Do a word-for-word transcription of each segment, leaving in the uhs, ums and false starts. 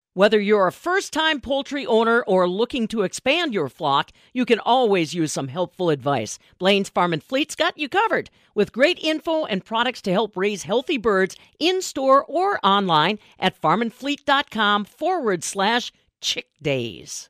Whether you're a first-time poultry owner or looking to expand your flock, you can always use some helpful advice. Blaine's Farm and Fleet's got you covered with great info and products to help raise healthy birds in-store or online at farmandfleet.com forward slash chick days.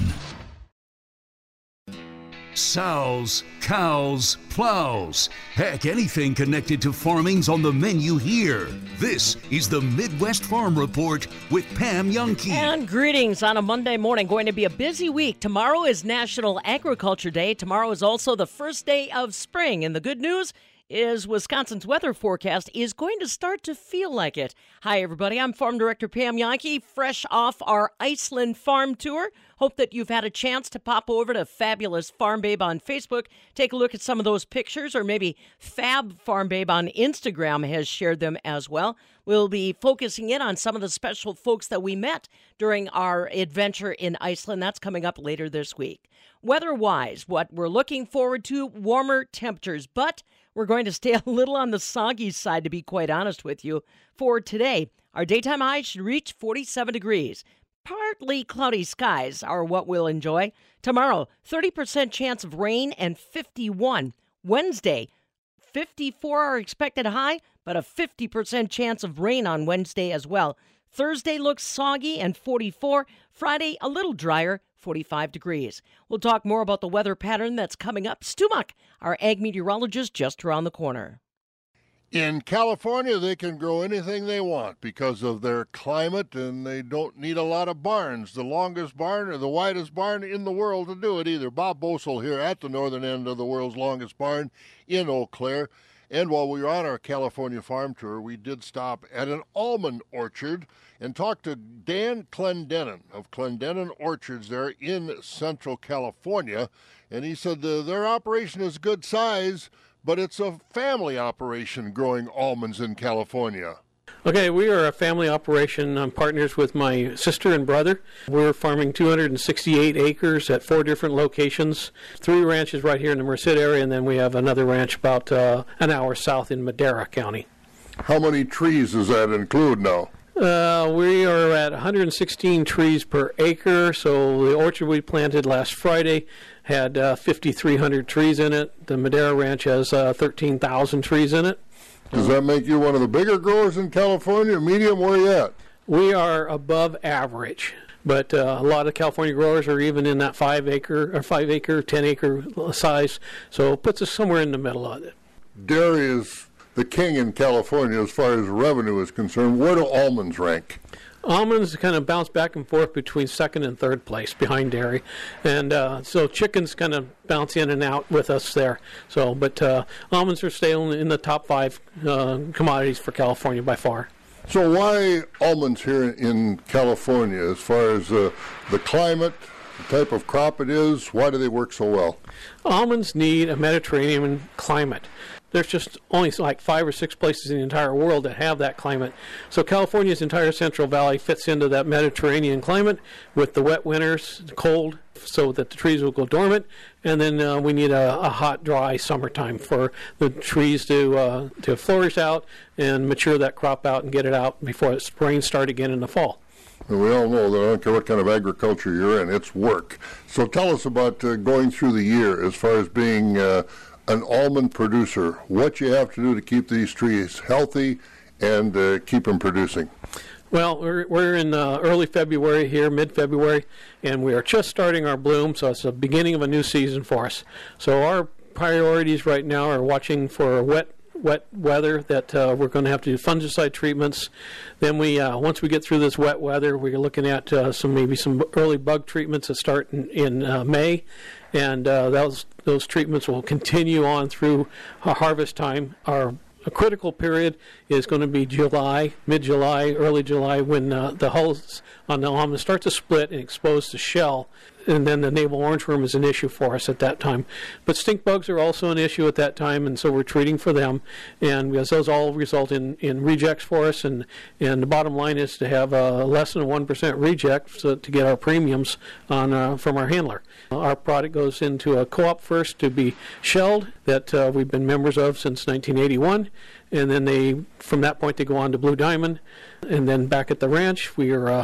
Sows, cows, plows. Heck, anything connected to farming's on the menu here. This is the Midwest Farm Report with Pam Jahnke. And greetings on a Monday morning. Going to be a busy week. Tomorrow is National Agriculture Day. Tomorrow is also the first day of spring. And the good news is Wisconsin's weather forecast is going to start to feel like it. Hi, everybody. I'm Farm Director Pam Jahnke, fresh off our Iceland farm tour. Hope that you've had a chance to pop over to Fabulous Farm Babe on Facebook, take a look at some of those pictures, or maybe Fab Farm Babe on Instagram has shared them as well. We'll be focusing in on some of the special folks that we met during our adventure in Iceland. That's coming up later this week. Weather-wise, what we're looking forward to, warmer temperatures, but we're going to stay a little on the soggy side, to be quite honest with you. For today, our daytime high should reach forty-seven degrees. Partly cloudy skies are what we'll enjoy. Tomorrow, thirty percent chance of rain and fifty-one. Wednesday, fifty-four our expected high, but a fifty percent chance of rain on Wednesday as well. Thursday looks soggy and forty-four. Friday, a little drier, forty-five degrees. We'll talk more about the weather pattern that's coming up. Stu Muck, our ag meteorologist, just around the corner. In California, they can grow anything they want because of their climate, and they don't need a lot of barns. The longest barn or the widest barn in the world to do it either. Bob Boesel here at the northern end of the world's longest barn in Eau Claire. And while we were on our California farm tour, we did stop at an almond orchard and talk to Dan Clendenin of Clendenin Orchards there in Central California. And he said the, their operation is good size, but it's a family operation growing almonds in California. Okay, we are a family operation. I'm partners with my sister and brother. We're farming two hundred sixty-eight acres at four different locations, three ranches right here in the Merced area, and then we have another ranch about uh, an hour south in Madera County. How many trees does that include now? Uh, we are at one hundred sixteen trees per acre, so the orchard we planted last Friday had uh, five thousand three hundred trees in it. The Madera Ranch has uh, thirteen thousand trees in it. Does that make you one of the bigger growers in California? Medium, where are you at? We are above average, but uh, a lot of California growers are even in that five acre or five acre, ten acre size, so it puts us somewhere in the middle of it. Dairy is the king in California as far as revenue is concerned. Where do almonds rank? Almonds kind of bounce back and forth between second and third place behind dairy, and uh, so chickens kind of bounce in and out with us there. So, but uh, almonds are still in the top five uh, commodities for California by far. So why almonds here in California as far as uh, the climate, the type of crop it is? Why do they work so well? Almonds need a Mediterranean climate. There's just only like five or six places in the entire world that have that climate. So California's entire Central Valley fits into that Mediterranean climate with the wet winters, cold, so that the trees will go dormant, and then uh, we need a, a hot, dry summertime for the trees to uh, to flourish out and mature that crop out and get it out before the spring start again in the fall. And we all know that I don't care what kind of agriculture you're in, it's work. So tell us about uh, going through the year as far as being uh, an almond producer, what you have to do to keep these trees healthy and uh, keep them producing. Well, we're, we're in uh, early February here, mid-February, and we are just starting our bloom, so it's the beginning of a new season for us. So our priorities right now are watching for wet wet weather that uh, we're going to have to do fungicide treatments. Then we, uh, once we get through this wet weather, we're looking at uh, some maybe some early bug treatments that start in, in uh, May, and uh, those those treatments will continue on through uh, harvest time. Our a critical period is going to be July, mid-July, early July, when uh, the hulls on the almond start to split and expose the shell. And then the navel orangeworm is an issue for us at that time. But stink bugs are also an issue at that time, and so we're treating for them. And because those all result in, in rejects for us, and, and the bottom line is to have uh, less than a one percent reject so to get our premiums on uh, from our handler. Our product goes into a co-op first to be shelled that uh, we've been members of since nineteen eighty-one. And then they, from that point, they go on to Blue Diamond. And then back at the ranch, we are uh,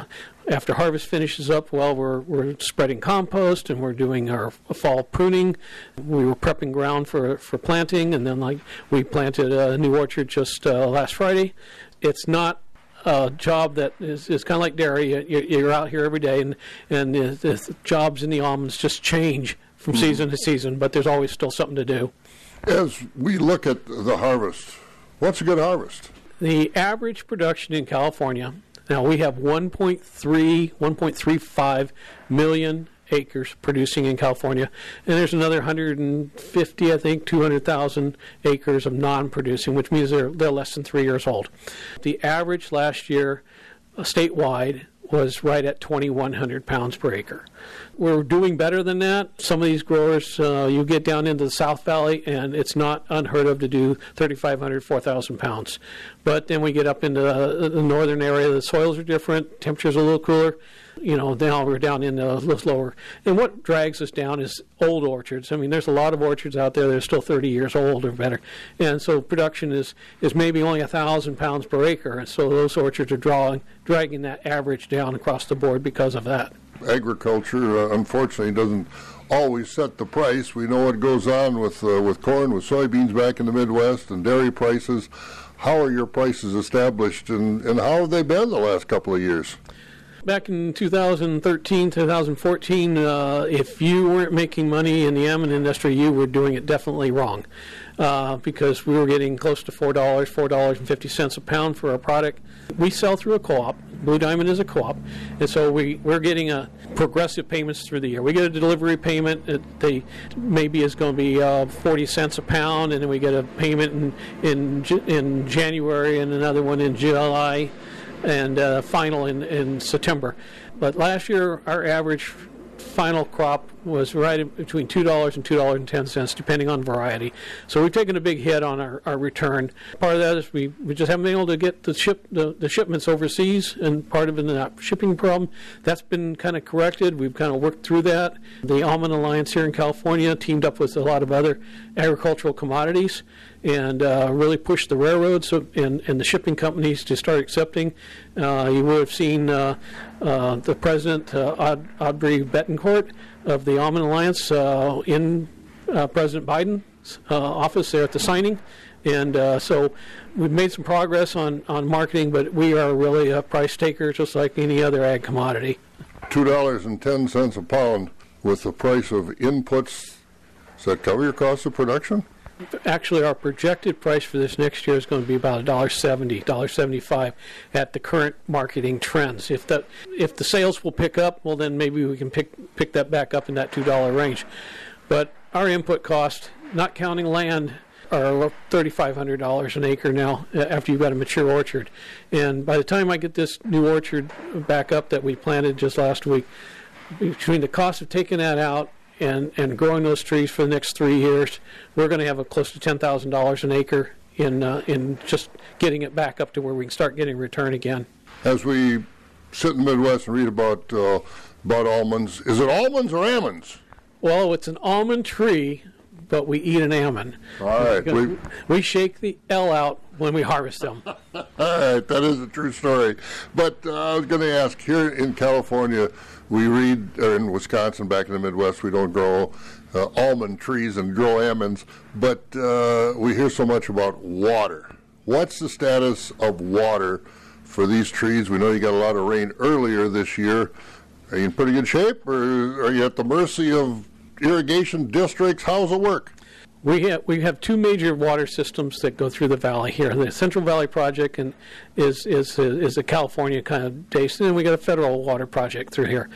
after harvest finishes up, well, we're we're spreading compost and we're doing our fall pruning. We were prepping ground for, for planting, and then like we planted a new orchard just uh, last Friday. It's not a job that is, is kind of like dairy. You're, you're out here every day, and and the, the jobs in the almonds just change from mm-hmm. season to season, but there's always still something to do. As we look at the harvest, what's a good harvest? The average production in California, now we have one point three, one point three five million acres producing in California, and there's another one hundred fifty, I think, two hundred thousand acres of non-producing, which means they're, they're less than three years old. The average last year uh, statewide was right at twenty-one hundred pounds per acre. We're doing better than that. Some of these growers, uh, you get down into the South Valley, and it's not unheard of to do thirty-five hundred, four thousand pounds. But then we get up into the, the northern area, the soils are different, temperatures are a little cooler. You know, now we're down in a little lower. And what drags us down is old orchards. I mean, there's a lot of orchards out there that are still thirty years old or better. And so production is, is maybe only one thousand pounds per acre. And so those orchards are drawing, dragging that average down across the board because of that. Agriculture, uh, unfortunately, doesn't always set the price. We know what goes on with uh, with corn, with soybeans back in the Midwest, and dairy prices. How are your prices established, and, and how have they been the last couple of years? Back in two thousand thirteen, two thousand fourteen, uh, if you weren't making money in the almond industry, you were doing it definitely wrong, uh, because we were getting close to four dollars, four dollars and fifty cents a pound for our product. We sell through a co-op. Blue Diamond is a co-op, and so we, we're getting a progressive payments through the year. We get a delivery payment. It, they maybe is going to be uh, forty cents a pound, and then we get a payment in in, in January and another one in July, and uh, final in, in September. But last year, our average final crop was right in between two dollars and two dollars and ten cents, depending on variety. So we've taken a big hit on our, our return. Part of that is we, we just haven't been able to get the ship the, the shipments overseas, and part of it is that shipping problem. That's been kind of corrected. We've kind of worked through that. The Almond Alliance here in California teamed up with a lot of other agricultural commodities and uh, really pushed the railroads and, and the shipping companies to start accepting. Uh, you would have seen uh, uh, the president, uh, Aud- Audrey Betancourt of the Almond Alliance, uh, in uh, President Biden's uh, office there at the signing. And uh, so we've made some progress on, on marketing, but we are really a price taker just like any other ag commodity. two dollars and ten cents a pound with the price of inputs. Does that cover your cost of production? Actually, our projected price for this next year is going to be about one dollar seventy, one dollar seventy-five at the current marketing trends. If the if the sales will pick up, well, then maybe we can pick pick that back up in that two dollar range. But our input cost, not counting land, are thirty-five hundred dollars an acre now after you've got a mature orchard. And by the time I get this new orchard back up that we planted just last week, between the cost of taking that out and, and growing those trees for the next three years, we're going to have a close to ten thousand dollars an acre in uh, in just getting it back up to where we can start getting return again. As we sit in the Midwest and read about uh, about almonds, is it almonds or almonds? Well, it's an almond tree, but we eat an almond. All right. We, we shake the L out when we harvest them. All right, that is a true story. But uh, I was going to ask, here in California, we read, or in Wisconsin, back in the Midwest, we don't grow uh, almond trees and grow almonds, but uh, we hear so much about water. What's the status of water for these trees? We know you got a lot of rain earlier this year. Are you in pretty good shape, or are you at the mercy of irrigation districts? How's it work? We have we have two major water systems that go through the valley here. The Central Valley Project and is is is a California kind of base, and then we got a federal water project through here.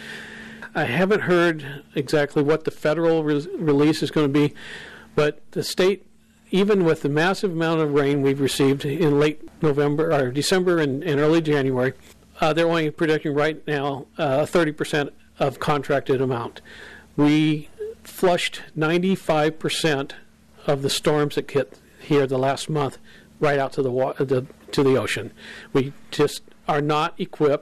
I haven't heard exactly what the federal re- release is going to be, but the state, even with the massive amount of rain we've received in late November or December and, and early January, uh, they're only predicting right now uh, thirty percent of contracted amount. We flushed ninety-five percent of the storms that hit here the last month right out to the, wa- the to the ocean. We just are not equipped.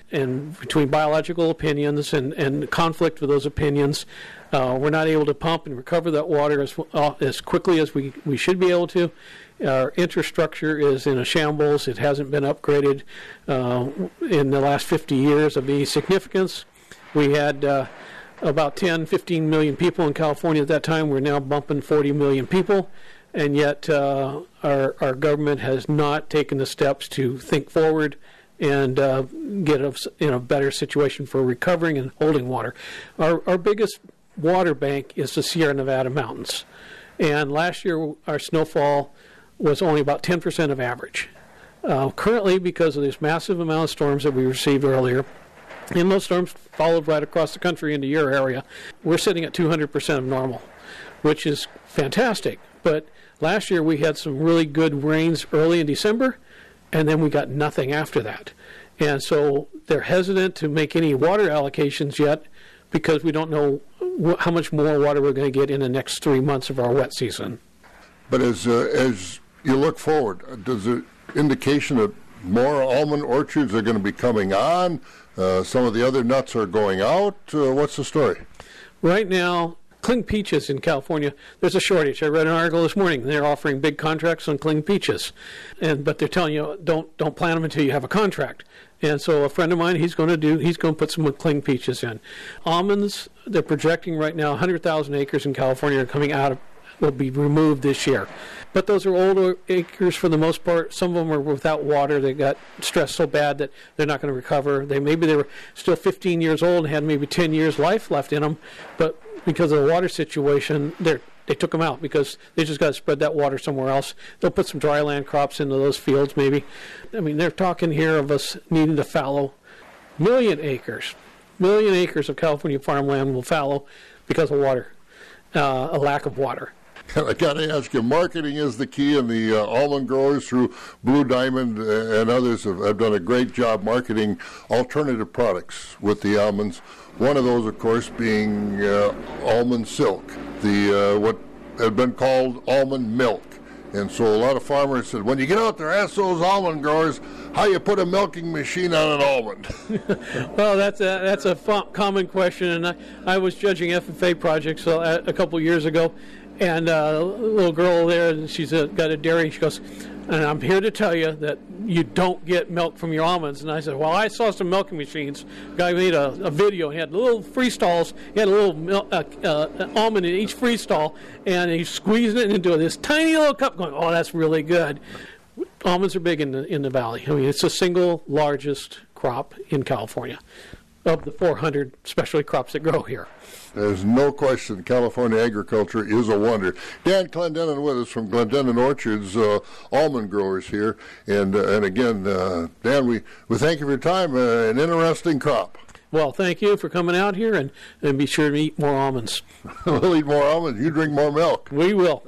and between biological opinions and, and conflict with those opinions, uh, we're not able to pump and recover that water as uh, as quickly as we, we should be able to. Our infrastructure is in a shambles. It hasn't been upgraded uh, in the last fifty years of any significance. We had uh, about ten, fifteen million people in California at that time. We're now bumping forty million people, and yet uh, our, our government has not taken the steps to think forward and uh, get us in a better situation for recovering and holding water. Our, our biggest water bank is the Sierra Nevada mountains, and last year our snowfall was only about ten percent of average. Uh, currently, because of this massive amount of storms that we received earlier, and those storms followed right across the country into your area, we're sitting at two hundred percent of normal, which is fantastic. But last year we had some really good rains early in December, and then we got nothing after that. And so they're hesitant to make any water allocations yet because we don't know wh- how much more water we're going to get in the next three months of our wet season. But as uh, as you look forward, does it indication that more almond orchards are going to be coming on? Uh, some of the other nuts are going out. Uh, what's the story? Right now, cling peaches in California, there's a shortage. I read an article this morning. They're offering big contracts on cling peaches, and but they're telling you don't don't plant them until you have a contract. And so a friend of mine, he's going to do he's going to put some cling peaches in. Almonds, they're projecting right now one hundred thousand acres in California are coming out of will be removed this year. But those are older acres for the most part. Some of them are without water. They got stressed so bad that they're not going to recover. They maybe they were still fifteen years old and had maybe ten years life left in them, but because of the water situation, they they took them out because they just got to spread that water somewhere else. They'll put some dry land crops into those fields maybe. I mean, they're talking here of us needing to fallow million acres. Million acres of California farmland will fallow because of water, uh, a lack of water. And I got to ask you, marketing is the key, and the uh, almond growers through Blue Diamond uh, and others have, have done a great job marketing alternative products with the almonds. One of those, of course, being uh, almond silk, the uh, what had been called almond milk. And so a lot of farmers said, when you get out there, ask those almond growers how you put a milking machine on an almond. Well, that's a, that's a f- common question, and I, I was judging F F A projects a, a couple years ago, and uh, a little girl there, and she's a, got a dairy, she goes, and I'm here to tell you that you don't get milk from your almonds. And I said, well, I saw some milking machines. A guy made a, a video. He had little free stalls. He had a little mil- uh, uh, almond in each free stall, and he squeezed it into this tiny little cup going, oh, that's really good. Almonds are big in the, in the valley. I mean, it's the single largest crop in California of the four hundred specialty crops that grow here. There's no question California agriculture is a wonder. Dan Clendenin with us from Clendenin Orchards, uh, almond growers here. And uh, and again, uh, Dan, we, we thank you for your time. Uh, an interesting crop. Well, thank you for coming out here, and, and be sure to eat more almonds. We'll eat more almonds. You drink more milk. We will.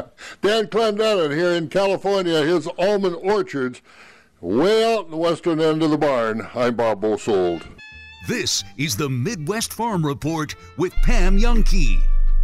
Dan Clendenin here in California, his almond orchards way out in the western end of the barn. I'm Bob Bosold. This is the Midwest Farm Report with Pam Youngkey.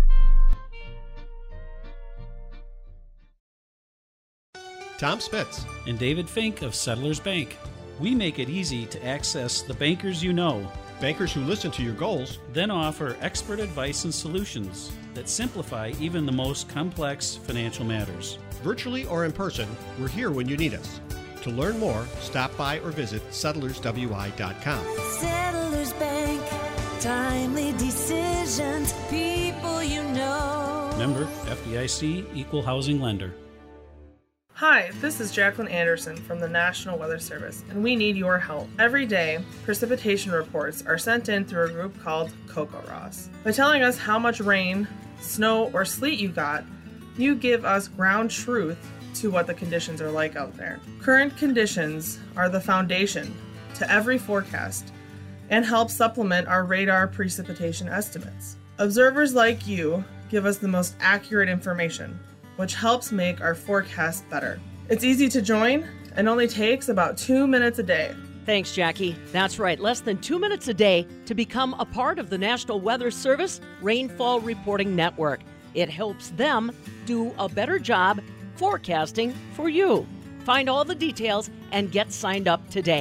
Tom Spitz and David Fink of Settlers Bank. We make it easy to access the bankers you know, bankers who listen to your goals, then offer expert advice and solutions that simplify even the most complex financial matters. Virtually or in person, we're here when you need us. To learn more, stop by or visit settlers w i dot com. Settlers Bank, timely decisions, people you know. Member F D I C, Equal Housing Lender. Hi, this is Jacqueline Anderson from the National Weather Service, and we need your help. Every day, precipitation reports are sent in through a group called CocoRoss. By telling us how much rain, snow, or sleet you got, you give us ground truth to what the conditions are like out there. Current conditions are the foundation to every forecast and help supplement our radar precipitation estimates. Observers like you give us the most accurate information, which helps make our forecast better. It's easy to join and only takes about two minutes a day. Thanks, Jackie. That's right, less than two minutes a day to become a part of the National Weather Service Rainfall Reporting Network. It helps them do a better job forecasting for you. Find all the details and get signed up today.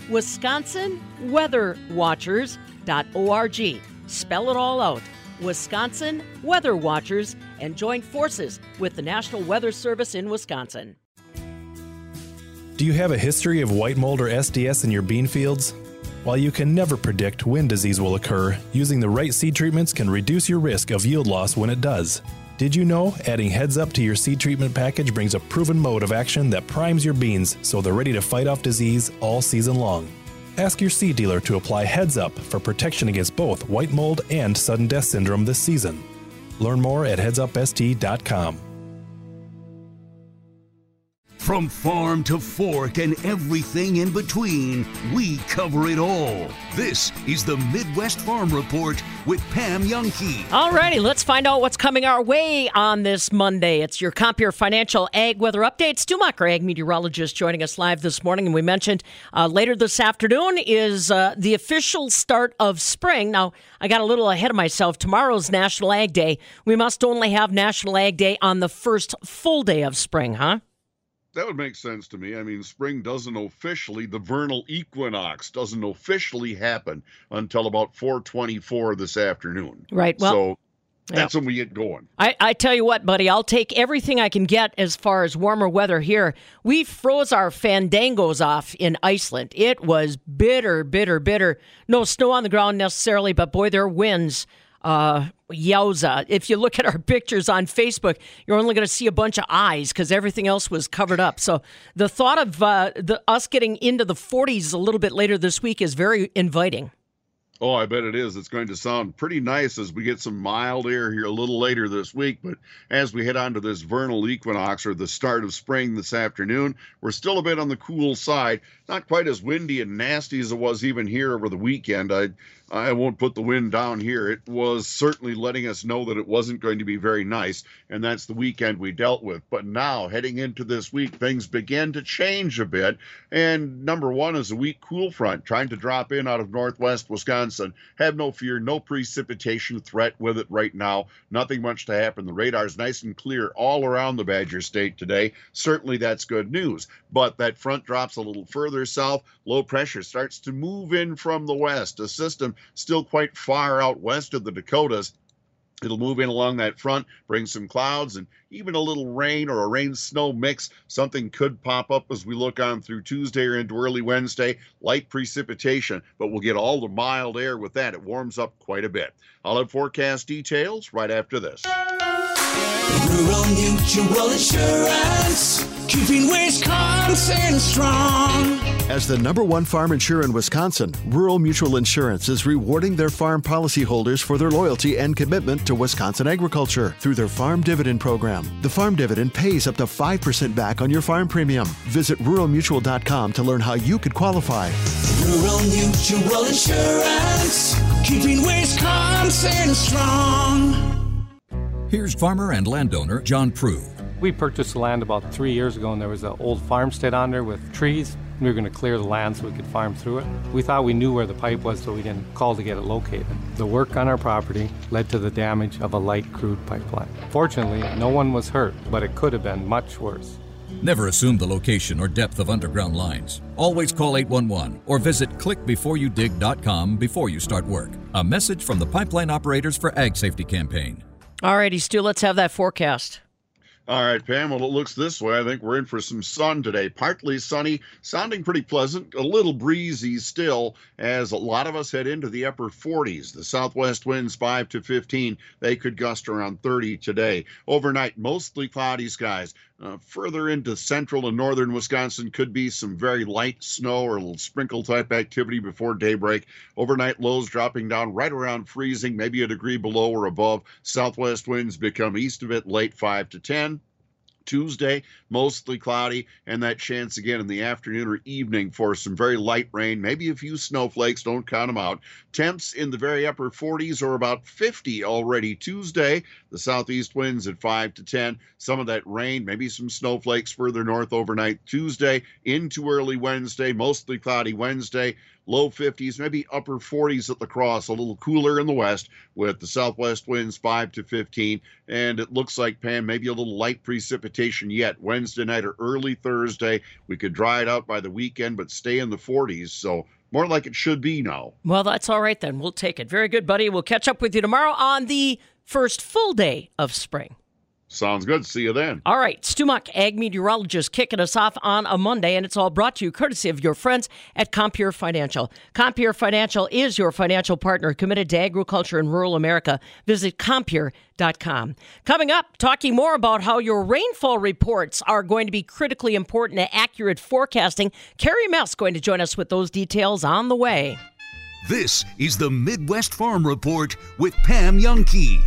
wisconsin weather watchers dot org. Spell it all out, Wisconsin Weather Watchers, and join forces with the National Weather Service in Wisconsin. Do you have a history of white mold or S D S in your bean fields? While you can never predict when disease will occur, using the right seed treatments can reduce your risk of yield loss when it does. Did you know adding Heads Up to your seed treatment package brings a proven mode of action that primes your beans so they're ready to fight off disease all season long? Ask your seed dealer to apply Heads Up for protection against both white mold and sudden death syndrome this season. Learn more at heads up s t dot com. From farm to fork and everything in between, we cover it all. This is the Midwest Farm Report with Pam Jahnke. All righty, let's find out what's coming our way on this Monday. It's your Compeer Financial Ag Weather Update. Stu Macher, ag meteorologist, joining us live this morning. And we mentioned uh, later this afternoon is uh, the official start of spring. Now, I got a little ahead of myself. Tomorrow's National Ag Day. We must only have National Ag Day on the first full day of spring, huh? That would make sense to me. I mean, spring doesn't officially, the vernal equinox doesn't officially happen until about four twenty-four this afternoon. Right. Well, so that's yeah. when we get going. I, I tell you what, buddy, I'll take everything I can get as far as warmer weather here. We froze our fandangos off in Iceland. It was bitter, bitter, bitter. No snow on the ground necessarily, but boy, there are winds. Uh, yowza. If you look at our pictures on Facebook, you're only going to see a bunch of eyes because everything else was covered up. So the thought of uh, the us getting into the forties a little bit later this week is very inviting. Oh, I bet it is. It's going to sound pretty nice as we get some mild air here a little later this week. But as we head on to this vernal equinox, or the start of spring this afternoon, we're still a bit on the cool side. Not quite as windy and nasty as it was even here over the weekend. I I won't put the wind down here. It was certainly letting us know that it wasn't going to be very nice, and that's the weekend we dealt with. But now, heading into this week, things begin to change a bit. And number one is a weak cool front trying to drop in out of northwest Wisconsin. Have no fear, no precipitation threat with it right now. Nothing much to happen. The radar's nice and clear all around the Badger State today. Certainly that's good news. But that front drops a little further south. Low pressure starts to move in from the west. A system still quite far out west of the Dakotas. It'll move in along that front, bring some clouds and even a little rain or a rain-snow mix. Something could pop up as we look on through Tuesday or into early Wednesday. Light precipitation, but we'll get all the mild air with that. It warms up quite a bit. I'll have forecast details right after this. Rural Mutual Insurance, keeping Wisconsin strong. As the number one farm insurer in Wisconsin, Rural Mutual Insurance is rewarding their farm policyholders for their loyalty and commitment to Wisconsin agriculture through their Farm Dividend program. The Farm Dividend pays up to five percent back on your farm premium. Visit rural mutual dot com to learn how you could qualify. Rural Mutual Insurance, keeping Wisconsin strong. Here's farmer and landowner John Prue. We purchased the land about three years ago, and there was an old farmstead on there with trees. We were going to clear the land so we could farm through it. We thought we knew where the pipe was, so we didn't call to get it located. The work on our property led to the damage of a light crude pipeline. Fortunately, no one was hurt, but it could have been much worse. Never assume the location or depth of underground lines. Always call eight one one or visit click before you dig dot com before you start work. A message from the Pipeline Operators for Ag Safety Campaign. All righty, Stu, let's have that forecast. All right, Pam, well, it looks this way. I think we're in for some sun today. Partly sunny, sounding pretty pleasant, a little breezy still, as a lot of us head into the upper forties. The southwest winds five to fifteen. They could gust around thirty today. Overnight, mostly cloudy skies. Uh, further into central and northern Wisconsin could be some very light snow or a little sprinkle type activity before daybreak. Overnight lows dropping down right around freezing, maybe a degree below or above. Southwest winds become east of it late five to ten. Tuesday, mostly cloudy, and that chance again in the afternoon or evening for some very light rain, maybe a few snowflakes, don't count them out. Temps in the very upper forties or about fifty already Tuesday. The southeast winds at five to ten. Some of that rain, maybe some snowflakes further north overnight Tuesday into early Wednesday, mostly cloudy Wednesday. low fifties, maybe upper forties at La Crosse, a little cooler in the west with the southwest winds five to fifteen. And it looks like, Pam, maybe a little light precipitation yet Wednesday night or early Thursday. We could dry it out by the weekend, but stay in the forties. So more like it should be now. Well, that's all right then. We'll take it. Very good, buddy. We'll catch up with you tomorrow on the first full day of spring. Sounds good. See you then. All right. Stu Muck, ag meteorologist, kicking us off on a Monday, and it's all brought to you courtesy of your friends at Compeer Financial. Compeer Financial is your financial partner committed to agriculture in rural America. Visit Compeer dot com. Coming up, talking more about how your rainfall reports are going to be critically important to accurate forecasting. Carrie Mess going to join us with those details on the way. This is the Midwest Farm Report with Pam Jahnke.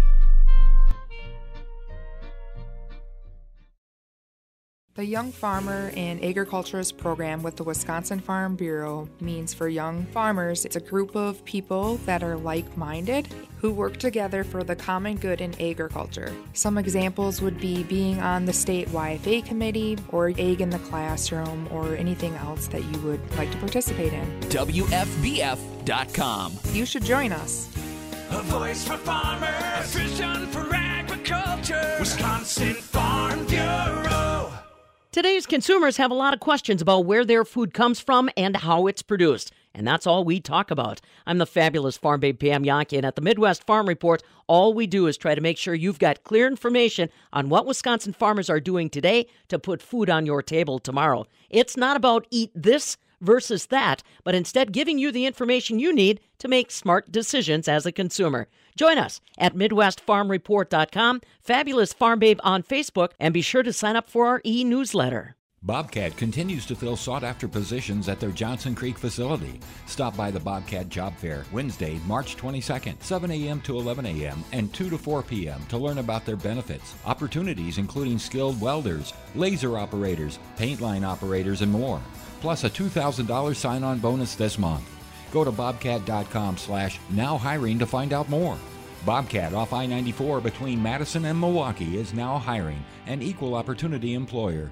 The Young Farmer and Agriculturist program with the Wisconsin Farm Bureau means for young farmers, it's a group of people that are like-minded who work together for the common good in agriculture. Some examples would be being on the state Y F A committee or Ag in the Classroom or anything else that you would like to participate in. W F B F dot com. You should join us. A voice for farmers, a vision for agriculture, Wisconsin Farm Bureau. Today's consumers have a lot of questions about where their food comes from and how it's produced. And that's all we talk about. I'm the fabulous farm babe Pam Jahnke, and at the Midwest Farm Report, all we do is try to make sure you've got clear information on what Wisconsin farmers are doing today to put food on your table tomorrow. It's not about eat this versus that, but instead giving you the information you need to make smart decisions as a consumer. Join us at Midwest Farm Report dot com, Fabulous Farm Babe on Facebook, and be sure to sign up for our e-newsletter. Bobcat continues to fill sought-after positions at their Johnson Creek facility. Stop by the Bobcat Job Fair Wednesday, March twenty-second, seven a.m. to eleven a.m. and two to four p.m. to learn about their benefits. Opportunities including skilled welders, laser operators, paint line operators, and more. Plus a two thousand dollars sign-on bonus this month. Go to bobcat dot com slash now hiring to find out more. Bobcat off I ninety-four between Madison and Milwaukee is now hiring, an equal opportunity employer.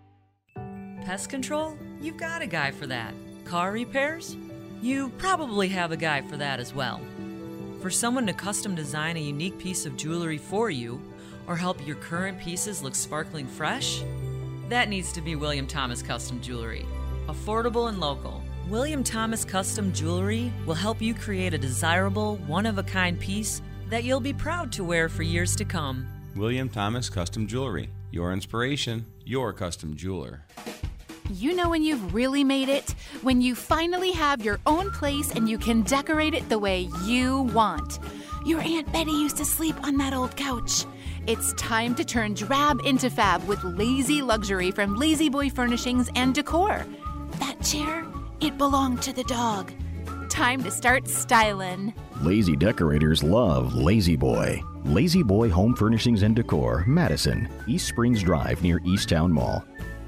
Pest control? You've got a guy for that. Car repairs? You probably have a guy for that as well. For someone to custom design a unique piece of jewelry for you, or help your current pieces look sparkling fresh? That needs to be William Thomas Custom Jewelry. Affordable and local. William Thomas Custom Jewelry will help you create a desirable, one-of-a-kind piece that you'll be proud to wear for years to come. William Thomas Custom Jewelry. Your inspiration, your custom jeweler. You know when you've really made it? When you finally have your own place and you can decorate it the way you want. Your Aunt Betty used to sleep on that old couch. It's time to turn drab into fab with lazy luxury from Lazy Boy Furnishings and Decor. That chair, it belonged to the dog. Time to start styling. Lazy decorators love Lazy Boy. Lazy Boy Home Furnishings and Decor, Madison, East Springs Drive near Easttown Mall.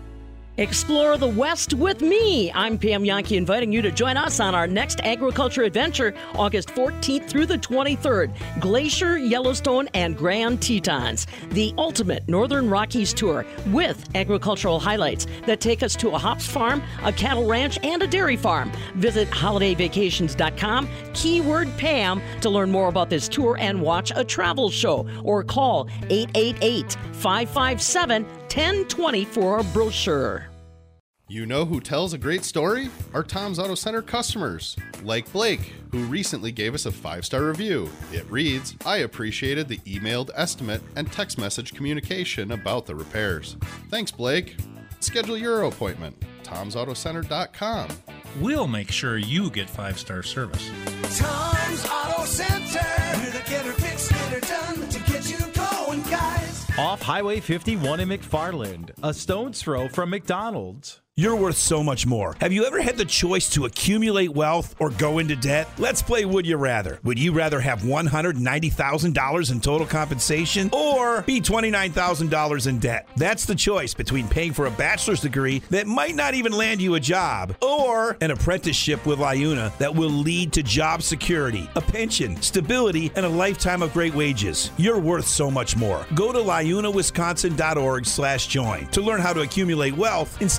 Explore the West with me. I'm Pam Jahnke, inviting you to join us on our next agriculture adventure, August fourteenth through the twenty-third. Glacier, Yellowstone, and Grand Tetons. The ultimate Northern Rockies tour with agricultural highlights that take us to a hops farm, a cattle ranch, and a dairy farm. Visit holiday vacations dot com, keyword Pam, to learn more about this tour and watch a travel show. Or call eight eight eight, five five seven, one zero two zero for a brochure. You know who tells a great story? Our Tom's Auto Center customers, like Blake, who recently gave us a five-star review. It reads, "I appreciated the emailed estimate and text message communication about the repairs. Thanks, Blake. Schedule your appointment. toms auto center dot com. We'll make sure you get five-star service. Tom's Auto Center. We're the getter fixed, getter done to get you going, guys. Off Highway fifty-one in McFarland, a stone's throw from McDonald's. You're worth so much more. Have you ever had the choice to accumulate wealth or go into debt? Let's play Would You Rather. Would you rather have one hundred ninety thousand dollars in total compensation or be twenty-nine thousand dollars in debt? That's the choice between paying for a bachelor's degree that might not even land you a job or an apprenticeship with LIUNA that will lead to job security, a pension, stability, and a lifetime of great wages. You're worth so much more. Go to liuna wisconsin dot org slash join to learn how to accumulate wealth instead of debt.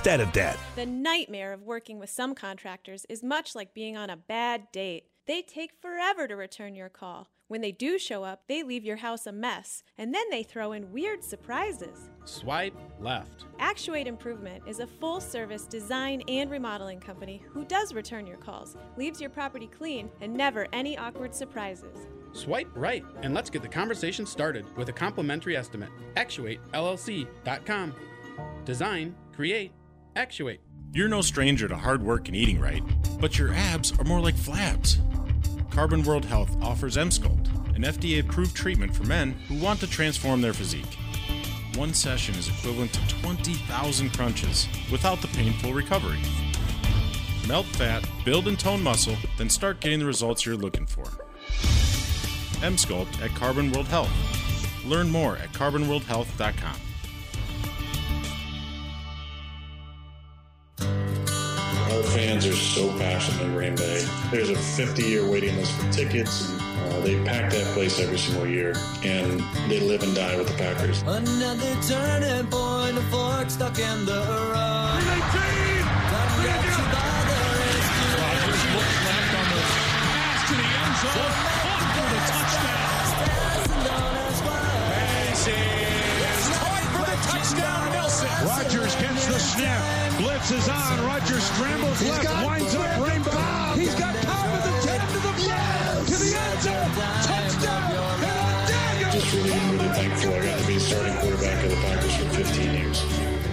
that. The nightmare of working with some contractors is much like being on a bad date. They take forever to return your call. When they do show up, they leave your house a mess, and then they throw in weird surprises. Swipe left. Actuate Improvement is a full-service design and remodeling company who does return your calls, leaves your property clean, and never any awkward surprises. Swipe right, and let's get the conversation started with a complimentary estimate. Actuate L L C dot com. Design, create, actuate. You're no stranger to hard work and eating right, but your abs are more like flabs. Carbon World Health offers M-Sculpt, an F D A-approved treatment for men who want to transform their physique. One session is equivalent to twenty thousand crunches without the painful recovery. Melt fat, build and tone muscle, then start getting the results you're looking for. M-Sculpt at Carbon World Health. Learn more at carbon world health dot com. Our fans are so passionate in Green Bay. There's a fifty-year waiting list for tickets, and uh, they pack that place every single year, and they live and die with the Packers. Another turning point, a fork stuck in the road. Rodgers looks left on the pass to the end zone. Caught for the touchdown. Macy's caught for the touchdown, Nelson. Rodgers gets the snap. Blitz is on. Rodgers scrambles He's left, winds up right Cobb. He's got Cobb at the ten to the five, to the end zone. Touchdown. And a dagger. Just really, really thankful I got to be the starting quarterback of the Packers for fifteen years.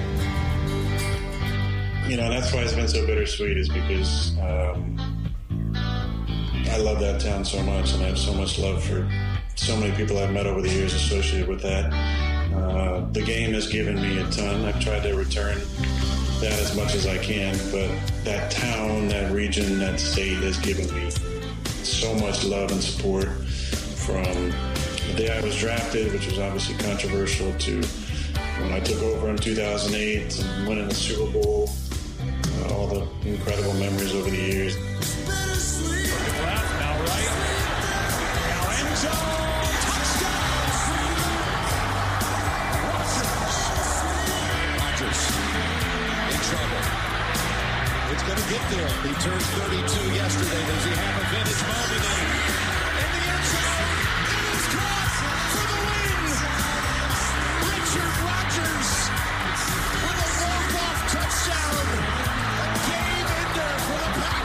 You know, that's why it's been so bittersweet, is because um, I love that town so much, and I have so much love for so many people I've met over the years associated with that. Uh, the game has given me a ton. I've tried to return that as much as I can, but that town, that region, that state has given me so much love and support, from the day I was drafted, which was obviously controversial, to when I took over in two thousand eight and winning the Super Bowl, uh, all the incredible memories over the years. Going to get there. He turned thirty-two yesterday. Does he have a vintage moment in, in the end zone? It is caught for the win. Richard Rodgers with a walk-off touchdown. A game ender for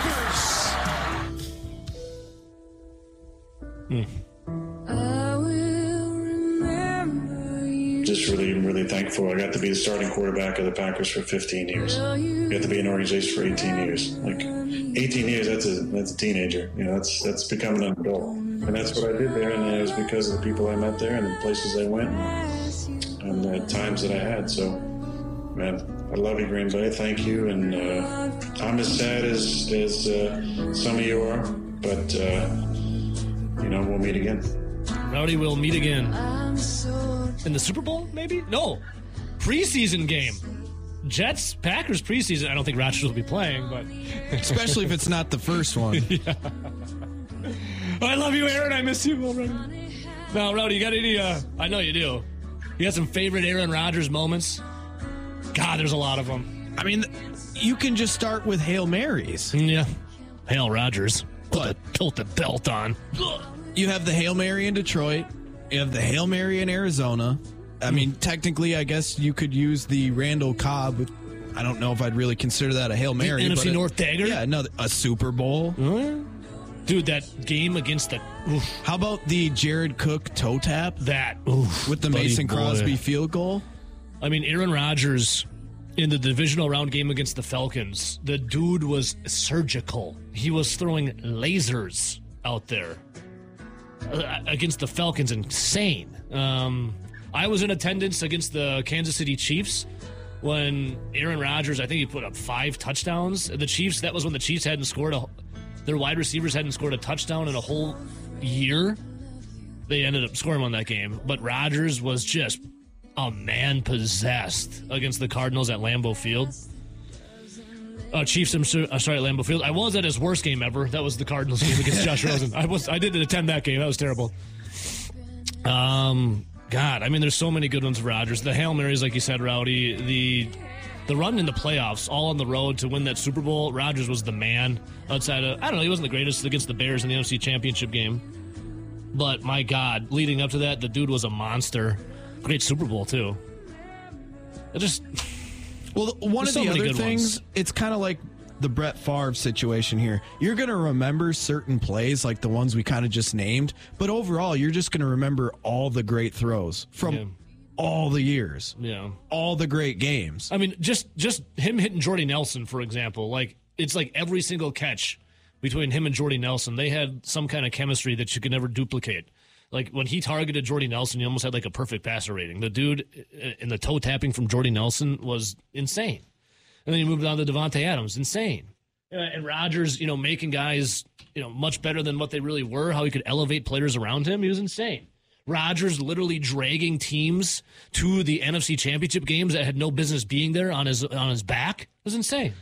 the Packers. I will remember you. Just really, really thankful. I got to be the starting quarterback of the Packers for fifteen years. I got to be in an organization for eighteen years. Like eighteen years, that's a that's a teenager. You know, that's that's becoming an adult, and that's what I did there. And it was because of the people I met there and the places I went and, and the times that I had. So, man, I love you, Green Bay. Thank you. And uh, I'm as sad as as uh, some of you are, but uh, you know, we'll meet again. Rowdy will meet again in the Super Bowl, maybe? No, preseason game. Jets, Packers preseason. I don't think Rodgers will be playing, but especially if it's not the first one. Yeah. I love you, Aaron. I miss you already. Now, Rowdy, you got any? Uh, I know you do. You got some favorite Aaron Rodgers moments? God, there's a lot of them. I mean, you can just start with Hail Marys. Yeah, Hail Rodgers. Put the, put the belt on. You have the Hail Mary in Detroit. You have the Hail Mary in Arizona. I mean, technically, I guess you could use the Randall Cobb. I don't know if I'd really consider that a Hail Mary. The N F C but North dagger? Yeah, no, a Super Bowl. Mm-hmm. Dude, that game against the... Oof. How about the Jared Cook toe tap? That. Oof, with the Mason Crosby boy. field goal? I mean, Aaron Rodgers in the divisional round game against the Falcons, the dude was surgical. He was throwing lasers out there uh, against the Falcons. Insane. Um... I was in attendance against the Kansas City Chiefs when Aaron Rodgers, I think he put up five touchdowns. The Chiefs, that was when the Chiefs hadn't scored, a, their wide receivers hadn't scored a touchdown in a whole year. They ended up scoring on that game. But Rodgers was just a man possessed against the Cardinals at Lambeau Field. Uh, Chiefs, I'm sorry, at Lambeau Field. I was at his worst game ever. That was the Cardinals game against Josh Rosen. I was, I didn't attend that game. That was terrible. Um... God, I mean, there's so many good ones for Rodgers. The Hail Marys, like you said, Rowdy. The the run in the playoffs, all on the road to win that Super Bowl, Rodgers was the man outside of, I don't know, he wasn't the greatest against the Bears in the N F C Championship game. But, my God, leading up to that, the dude was a monster. Great Super Bowl, too. It just... Well, one of so the other things, ones. it's kind of like the Brett Favre situation here. You're going to remember certain plays like the ones we kind of just named, but overall, you're just going to remember all the great throws from Yeah. all the years. Yeah. All the great games. I mean, just just him hitting Jordy Nelson, for example. Like, it's like every single catch between him and Jordy Nelson, they had some kind of chemistry that you could never duplicate. Like, when he targeted Jordy Nelson, he almost had like a perfect passer rating. The dude in the toe tapping from Jordy Nelson was insane. And then he moved on to Devontae Adams, insane. Uh, and Rodgers, you know, making guys, you know, much better than what they really were, how he could elevate players around him, he was insane. Rodgers literally dragging teams to the N F C Championship games that had no business being there on his on his back. It was insane.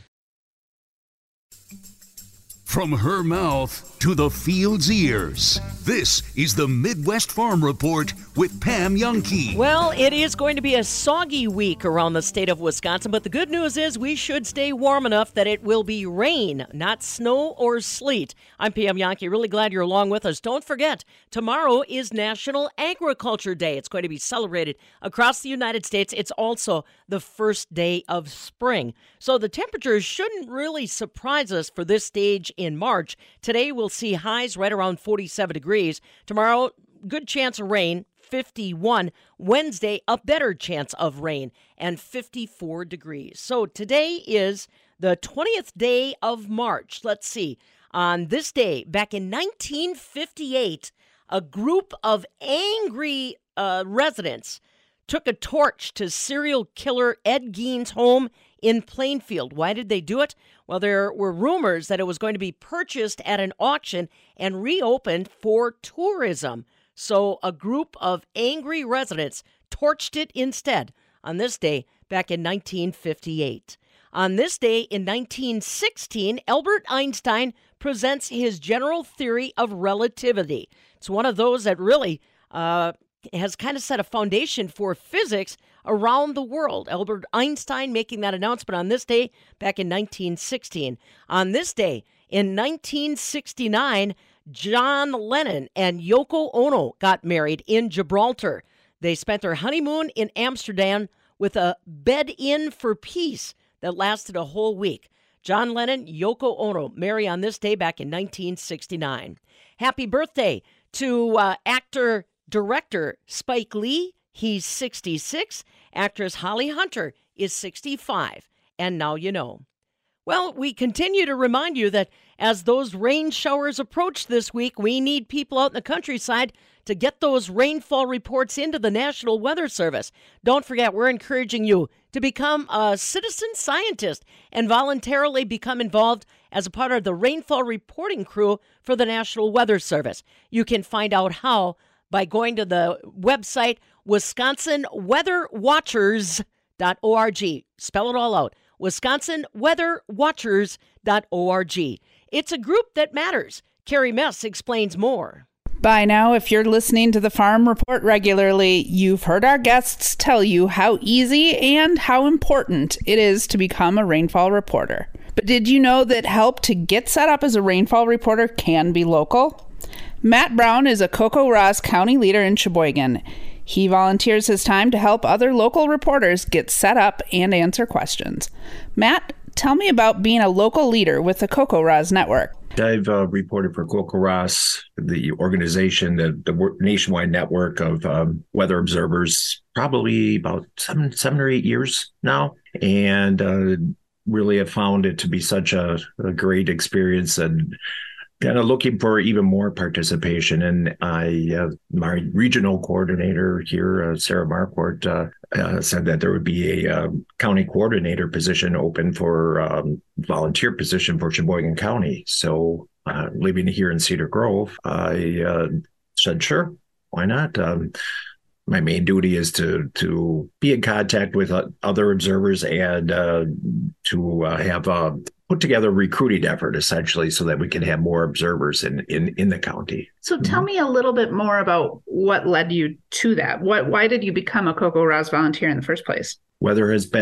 From her mouth to the field's ears, this is the Midwest Farm Report with Pam Youngkey. Well, it is going to be a soggy week around the state of Wisconsin, but the good news is we should stay warm enough that it will be rain, not snow or sleet. I'm Pam Youngkey. Really glad you're along with us. Don't forget, tomorrow is National Agriculture Day. It's going to be celebrated across the United States. It's also the first day of spring. So the temperatures shouldn't really surprise us for this stage in March. Today we'll see highs right around forty-seven degrees. Tomorrow, good chance of rain, fifty-one. Wednesday, a better chance of rain, and fifty-four degrees. So today is the twentieth day of March. Let's see. On this day, back in nineteen fifty-eight, a group of angry uh, residents took a torch to serial killer Ed Gein's home in Plainfield. Why did they do it? Well, there were rumors that it was going to be purchased at an auction and reopened for tourism. So a group of angry residents torched it instead on this day back in nineteen fifty-eight. On this day in nineteen sixteen, Albert Einstein presents his general theory of relativity. It's one of those that really uh, has kind of set a foundation for physics around the world. Albert Einstein making that announcement on this day back in nineteen sixteen. On this day in nineteen sixty-nine, John Lennon and Yoko Ono got married in Gibraltar. They spent their honeymoon in Amsterdam with a bed-in for peace that lasted a whole week. John Lennon, Yoko Ono, marry on this day back in nineteen sixty-nine. Happy birthday to uh, actor director Spike Lee. He's sixty-six. Actress Holly Hunter is sixty-five. And now you know. Well, we continue to remind you that as those rain showers approach this week, we need people out in the countryside to get those rainfall reports into the National Weather Service. Don't forget, we're encouraging you to become a citizen scientist and voluntarily become involved as a part of the rainfall reporting crew for the National Weather Service. You can find out how by going to the website Wisconsin Weather Watchers dot org. Spell it all out. Wisconsin Weather Watchers dot org. It's a group that matters. Carrie Mess explains more. By now, if you're listening to the Farm Report regularly, you've heard our guests tell you how easy and how important it is to become a rainfall reporter. But did you know that help to get set up as a rainfall reporter can be local? Matt Brown is a Coco-Ross County leader in Sheboygan. He volunteers his time to help other local reporters get set up and answer questions. Matt, tell me about being a local leader with the Coco-Ross Network. I've uh, reported for Coco-Ross, the organization, the, the nationwide network of um, weather observers, probably about seven, seven or eight years now, and uh, really have found it to be such a, a great experience and kind of looking for even more participation. And I, uh, my regional coordinator here, uh, Sarah Marquardt, uh, uh, said that there would be a uh, county coordinator position open for um, volunteer position for Sheboygan County. So uh, living here in Cedar Grove, I uh, said, sure, why not? Um, my main duty is to to be in contact with uh, other observers and uh, to uh, have a put together a recruiting effort, essentially, so that we can have more observers in, in, in the county. So tell mm-hmm. me a little bit more about what led you to that. What, why did you become a Coco-Ross volunteer in the first place? Weather has been uh,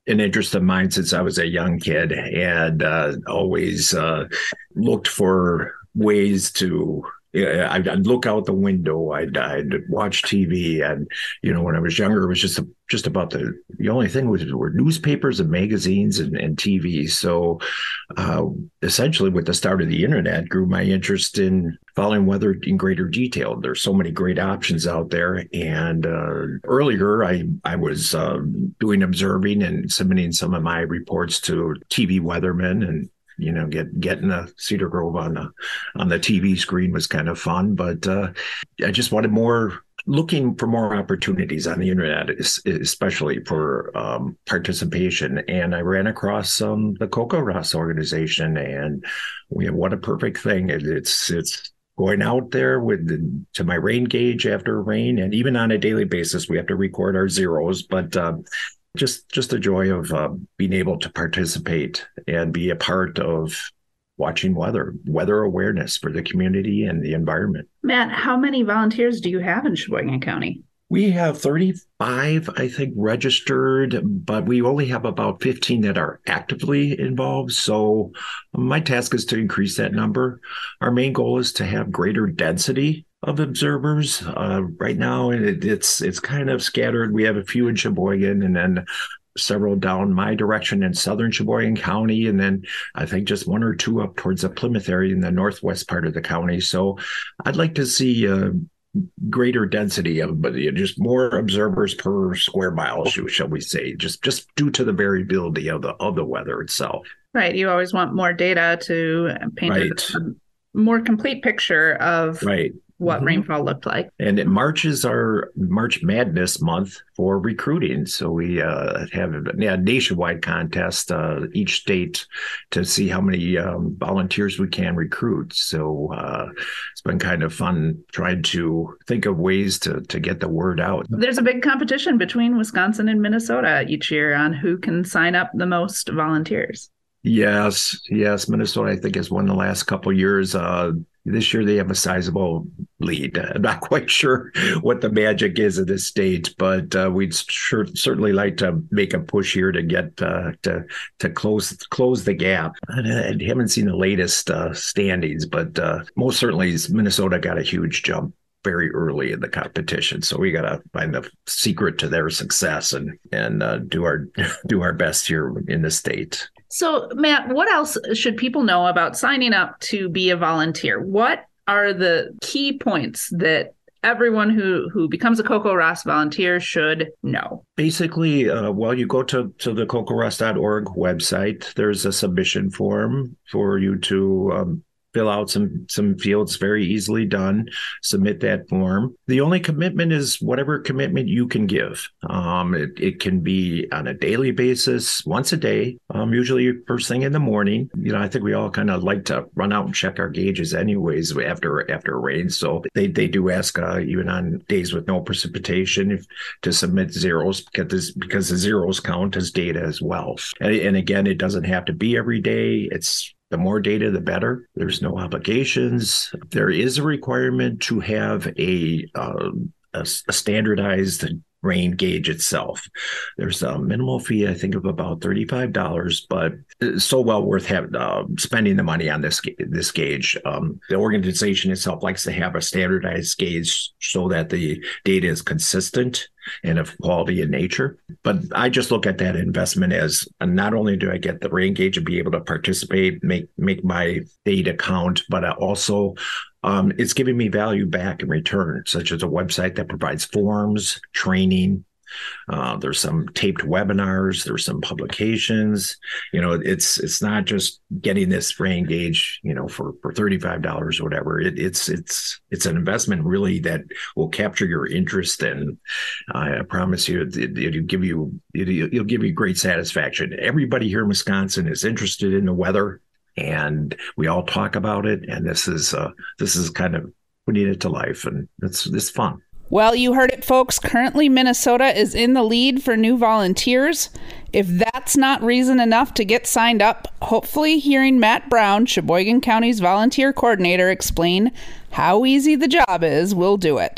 an interest of mine since I was a young kid, and uh, always uh, looked for ways to. Yeah, I'd, I'd look out the window. I'd, I'd watch T V, and you know, when I was younger, it was just a, just about the the only thing was were newspapers and magazines and, and T V. So, uh, essentially, with the start of the internet, grew my interest in following weather in greater detail. There's so many great options out there, and uh, earlier I I was uh, doing observing and submitting some of my reports to T V weathermen, and you know, get getting a Cedar Grove on the on the T V screen was kind of fun, but uh, I just wanted more, looking for more opportunities on the internet, especially for um, participation. And I ran across um, the CocoRaHS organization, and we have, what a perfect thing! It, it's it's going out there with the, to my rain gauge after rain, and even on a daily basis, we have to record our zeros, but. Uh, Just just the joy of uh, being able to participate and be a part of watching weather, weather awareness for the community and the environment. Matt, how many volunteers do you have in Sheboygan County? We have thirty-five, I think, registered, but we only have about fifteen that are actively involved. So my task is to increase that number. Our main goal is to have greater density of observers. Uh, right now, it, it's it's kind of scattered. We have a few in Sheboygan, and then several down my direction in southern Sheboygan County, and then I think just one or two up towards the Plymouth area in the northwest part of the county. So I'd like to see uh, greater density of, but just more observers per square mile, shall we say, just just due to the variability of the of the weather itself. Right. You always want more data to paint right. a, a more complete picture of right. what mm-hmm. rainfall looked like. And it March is our March Madness month for recruiting. So we uh, have a yeah, nationwide contest, uh, each state, to see how many um, volunteers we can recruit. So uh, it's been kind of fun trying to think of ways to, to get the word out. There's a big competition between Wisconsin and Minnesota each year on who can sign up the most volunteers. Yes, yes. Minnesota, I think, has won the last couple of years. Uh, this year, they have a sizable lead. I'm not quite sure what the magic is of this state, but uh, we'd sure, certainly like to make a push here to get uh, to to close close the gap. I haven't seen the latest uh, standings, but uh, most certainly Minnesota got a huge jump very early in the competition. So we got to find the secret to their success and and uh, do our do our best here in the state. So, Matt, what else should people know about signing up to be a volunteer? What are the key points that everyone who, who becomes a CocoRaHS volunteer should know? Basically, uh, well, you go to, to the coco rahs dot org website. There's a submission form for you to um, fill out some some fields, very easily done. Submit that form. The only commitment is whatever commitment you can give. Um, it, it can be on a daily basis, once a day, um, usually first thing in the morning. You know, I think we all kind of like to run out and check our gauges anyways after after rain. So they, they do ask, uh, even on days with no precipitation, if, to submit zeros because, because the zeros count as data as well. And, and again, it doesn't have to be every day. It's the more data, the better. There's no obligations. There is a requirement to have a, uh, a, a standardized rain gauge itself. There's a minimal fee, I think, of about thirty-five dollars, but it's so well worth having, uh, spending the money on this this gauge. Um, the organization itself likes to have a standardized gauge so that the data is consistent and of quality in nature. But I just look at that investment as uh, not only do I get the rain gauge and be able to participate, make make my data count, but I also Um, it's giving me value back in return, such as a website that provides forms, training. Uh, there's some taped webinars. There's some publications. You know, it's it's not just getting this rain gauge, you know, for, for thirty-five dollars or whatever. It, it's it's it's an investment really that will capture your interest, and I promise you, it, it'll give you it, it'll give you great satisfaction. Everybody here in Wisconsin is interested in the weather, and we all talk about it, and this is uh, this is kind of putting it to life, and it's it's fun. Well, you heard it, folks. Currently, Minnesota is in the lead for new volunteers. If that's not reason enough to get signed up, hopefully hearing Matt Brown, Sheboygan County's volunteer coordinator, explain how easy the job is will do it.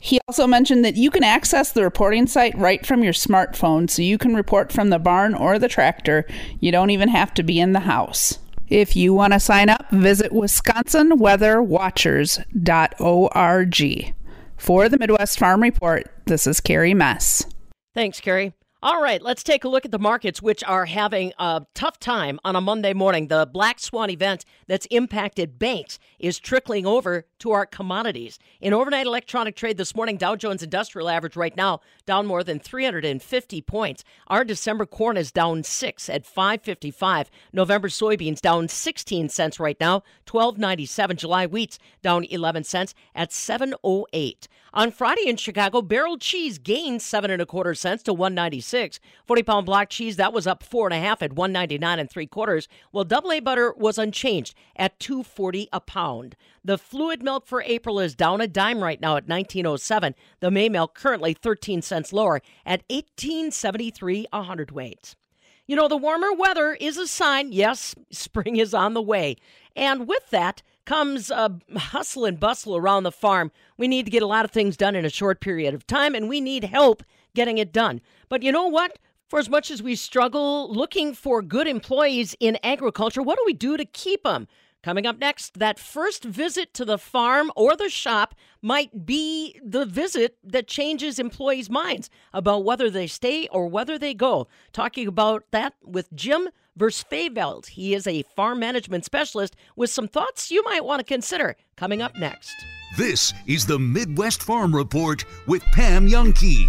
He also mentioned that you can access the reporting site right from your smartphone, so you can report from the barn or the tractor. You don't even have to be in the house. If you want to sign up, visit wisconsin weather watchers dot org. For the Midwest Farm Report, this is Carrie Mess. Thanks, Carrie. All right, let's take a look at the markets, which are having a tough time on a Monday morning. The Black Swan event that's impacted banks is trickling over to our commodities. In overnight electronic trade this morning, Dow Jones Industrial Average right now down more than three hundred fifty points. Our December corn is down six at five fifty-five. November soybeans down sixteen cents right now, twelve ninety-seven. July wheat's down eleven cents at seven oh eight. On Friday in Chicago, barrel cheese gained seven and a quarter cents to one ninety-six. forty pound block cheese, that was up four and a half at one ninety-nine and three quarters. Well, double A butter was unchanged at two forty a pound. The fluid milk for April is down a dime right now at nineteen oh seven. The May milk currently thirteen cents lower at eighteen seventy-three a hundredweight. You know, the warmer weather is a sign, yes, spring is on the way. And with that comes a hustle and bustle around the farm. We need to get a lot of things done in a short period of time, and we need help getting it done. But you know what? For as much as we struggle looking for good employees in agriculture, what do we do to keep them? Coming up next, that first visit to the farm or the shop might be the visit that changes employees' minds about whether they stay or whether they go. Talking about that with Jim Versfeyveld. He is a farm management specialist with some thoughts you might want to consider. Coming up next. This is the Midwest Farm Report with Pam Youngkey.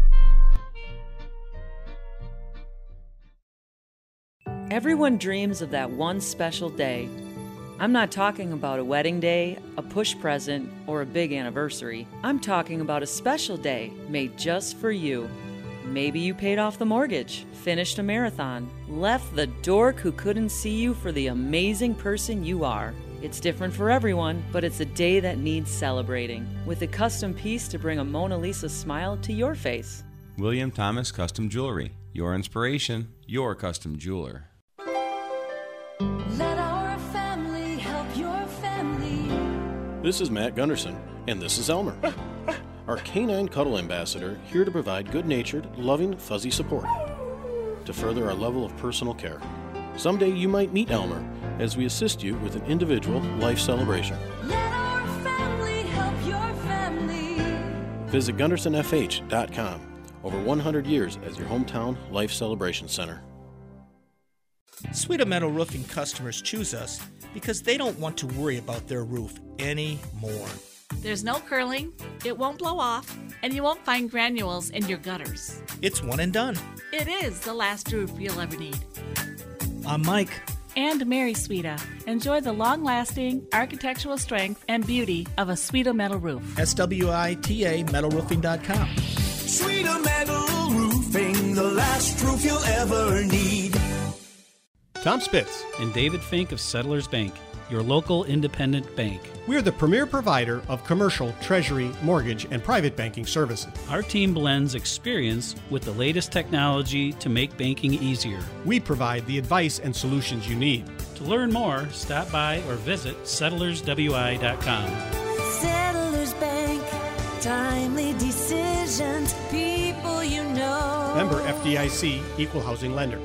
Everyone dreams of that one special day. I'm not talking about a wedding day, a push present, or a big anniversary. I'm talking about a special day made just for you. Maybe you paid off the mortgage, finished a marathon, left the dork who couldn't see you for the amazing person you are. It's different for everyone, but it's a day that needs celebrating, with a custom piece to bring a Mona Lisa smile to your face. William Thomas Custom Jewelry. Your inspiration, your custom jeweler. Let our family help your family. This is Matt Gunderson, and this is Elmer, our canine cuddle ambassador, here to provide good-natured, loving, fuzzy support to further our level of personal care. Someday you might meet Elmer as we assist you with an individual life celebration. Let our family help your family. Visit Gunderson F H dot com. Over one hundred years as your hometown life celebration center. Sweeto Metal Roofing customers choose us because they don't want to worry about their roof anymore. There's no curling, it won't blow off, and you won't find granules in your gutters. It's one and done. It is the last roof you'll ever need. I'm Mike. And Mary Sweeta. Enjoy the long-lasting architectural strength and beauty of a Sweeto Metal roof. S W I T A metal roofing dot com. Sweeto Metal Roofing, the last roof you'll ever need. Tom Spitz and David Fink of Settlers Bank, your local independent bank. We're the premier provider of commercial, treasury, mortgage, and private banking services. Our team blends experience with the latest technology to make banking easier. We provide the advice and solutions you need. To learn more, stop by or visit settlers w i dot com. Settlers Bank, timely decisions, people you know. Member F D I C, Equal Housing Lender.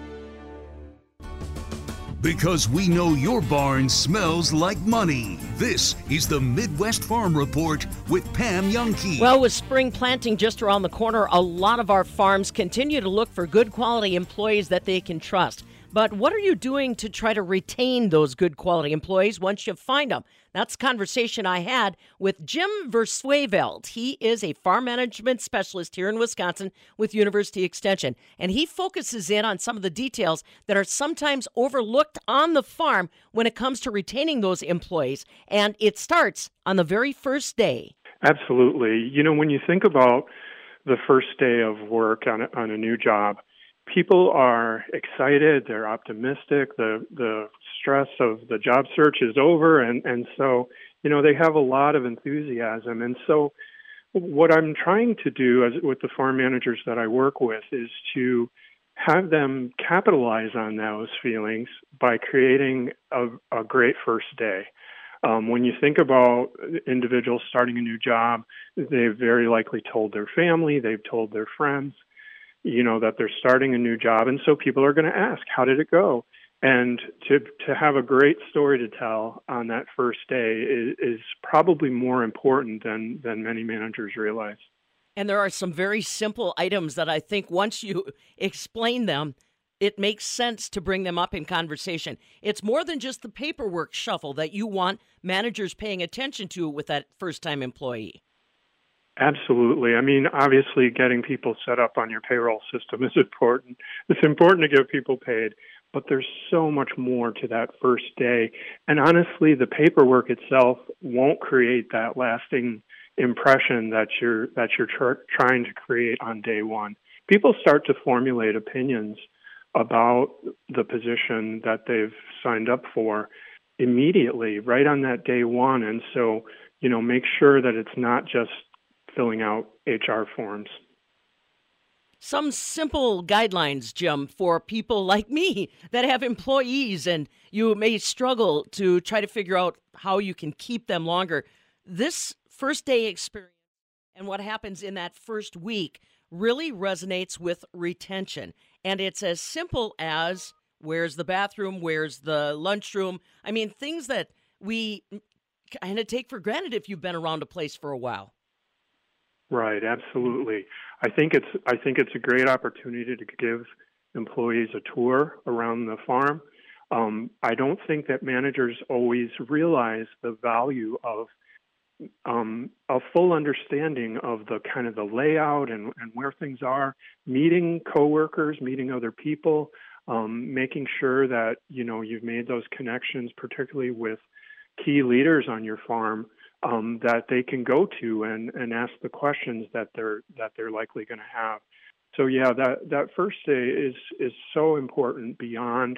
Because we know your barn smells like money. This is the Midwest Farm Report with Pam Youngkey. Well, with spring planting just around the corner, a lot of our farms continue to look for good quality employees that they can trust. But what are you doing to try to retain those good quality employees once you find them? That's a conversation I had with Jim Versfeyveld. He is a farm management specialist here in Wisconsin with University Extension, and he focuses in on some of the details that are sometimes overlooked on the farm when it comes to retaining those employees, and it starts on the very first day. Absolutely. You know, when you think about the first day of work on a, on a new job, people are excited, they're optimistic, the the stress of the job search is over, and, and so, you know, they have a lot of enthusiasm. And so what I'm trying to do as with the farm managers that I work with is to have them capitalize on those feelings by creating a, a great first day. Um, when you think about individuals starting a new job, they've very likely told their family, they've told their friends, you know, that they're starting a new job. And so people are going to ask, how did it go? And to to have a great story to tell on that first day is, is probably more important than, than many managers realize. And there are some very simple items that I think once you explain them, it makes sense to bring them up in conversation. It's more than just the paperwork shuffle that you want managers paying attention to with that first-time employee. Absolutely. I mean, obviously, getting people set up on your payroll system is important. It's important to get people paid, but there's so much more to that first day. And honestly, the paperwork itself won't create that lasting impression that you're that you're tr- trying to create on day one. People start to formulate opinions about the position that they've signed up for immediately, right on that day one. And so, you know, make sure that it's not just filling out H R forms. Some simple guidelines, Jim, for people like me that have employees and you may struggle to try to figure out how you can keep them longer. This first day experience and what happens in that first week really resonates with retention. And it's as simple as where's the bathroom, where's the lunchroom. I mean, things that we kind of take for granted if you've been around a place for a while. Right, absolutely. I think it's I think it's a great opportunity to give employees a tour around the farm. Um, I don't think that managers always realize the value of um, a full understanding of the kind of the layout and, and where things are, meeting coworkers, meeting other people, um, making sure that, you know, you've made those connections, particularly with key leaders on your farm, um, that they can go to and, and ask the questions that they're that they're likely going to have. So yeah, that, that first day is is so important beyond,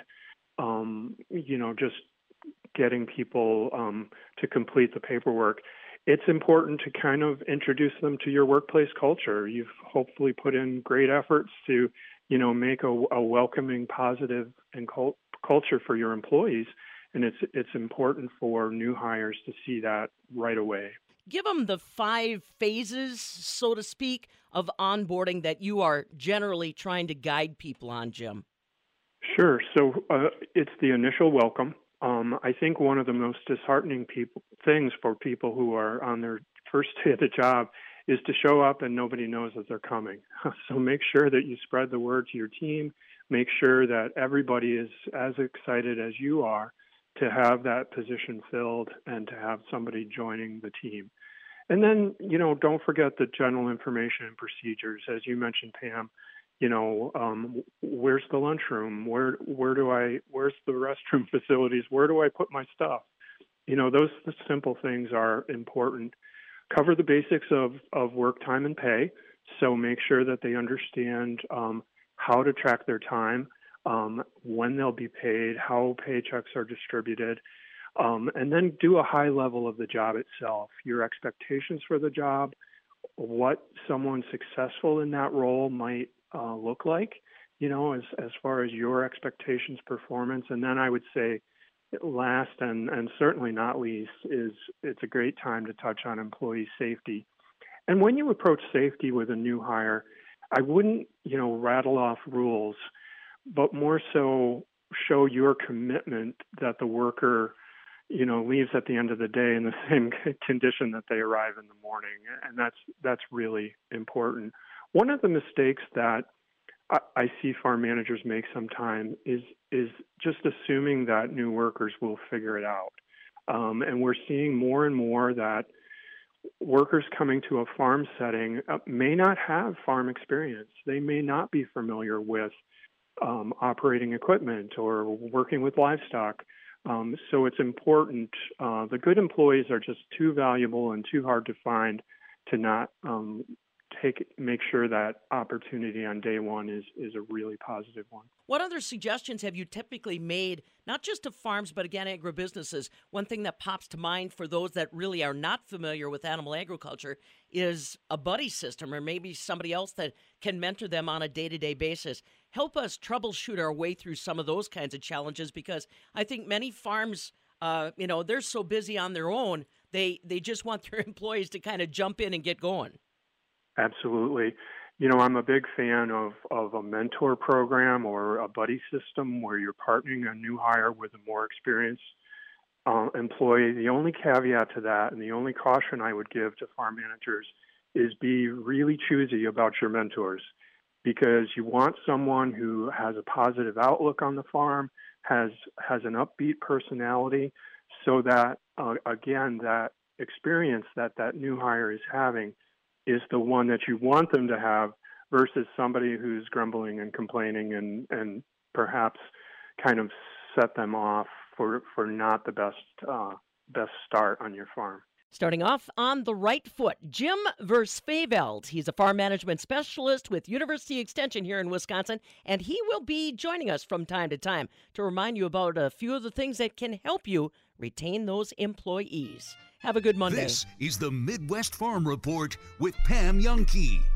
um, you know, just getting people um, to complete the paperwork. It's important to kind of introduce them to your workplace culture. You've hopefully put in great efforts to, you know, make a, a welcoming, positive, and cult- culture for your employees. And it's it's important for new hires to see that right away. Give them the five phases, so to speak, of onboarding that you are generally trying to guide people on, Jim. Sure. So uh, it's the initial welcome. Um, I think one of the most disheartening people, things for people who are on their first day of the job is to show up and nobody knows that they're coming. So make sure that you spread the word to your team. Make sure that everybody is as excited as you are to have that position filled and to have somebody joining the team. And then, you know, don't forget the general information and procedures. As you mentioned, Pam, you know, um, where's the lunchroom? Where where do I, where's the restroom facilities? Where do I put my stuff? You know, those simple things are important. Cover the basics of, of work time and pay. So make sure that they understand um, how to track their time, um, when they'll be paid, how paychecks are distributed, um, and then do a high level of the job itself, your expectations for the job, what someone successful in that role might uh, look like, you know, as, as far as your expectations, performance. And then I would say last and, and certainly not least is it's a great time to touch on employee safety. And when you approach safety with a new hire, I wouldn't, you know, rattle off rules, but more so show your commitment that the worker, you know, leaves at the end of the day in the same condition that they arrive in the morning. And that's that's really important. One of the mistakes that I, I see farm managers make sometimes is is just assuming that new workers will figure it out. Um, and we're seeing more and more that workers coming to a farm setting uh, may not have farm experience. They may not be familiar with um, operating equipment or working with livestock. Um, so it's important. Uh, the good employees are just too valuable and too hard to find to not um, take make sure that opportunity on day one is is a really positive one. What other suggestions have you typically made, not just to farms, but again, agribusinesses? One thing that pops to mind for those that really are not familiar with animal agriculture is a buddy system, or maybe somebody else that can mentor them on a day-to-day basis. Help us troubleshoot our way through some of those kinds of challenges, because I think many farms uh, you know, they're so busy on their own, they, they just want their employees to kind of jump in and get going. Absolutely. You know, I'm a big fan of, of a mentor program or a buddy system where you're partnering a new hire with a more experienced uh, employee. The only caveat to that and the only caution I would give to farm managers is be really choosy about your mentors, because you want someone who has a positive outlook on the farm, has has an upbeat personality, so that, uh, again, that experience that that new hire is having is the one that you want them to have versus somebody who's grumbling and complaining and, and perhaps kind of set them off for, for not the best uh, best start on your farm. Starting off on the right foot, Jim Versfeveld. He's a farm management specialist with University Extension here in Wisconsin, and he will be joining us from time to time to remind you about a few of the things that can help you retain those employees. Have a good Monday. This is the Midwest Farm Report with Pam Youngkey.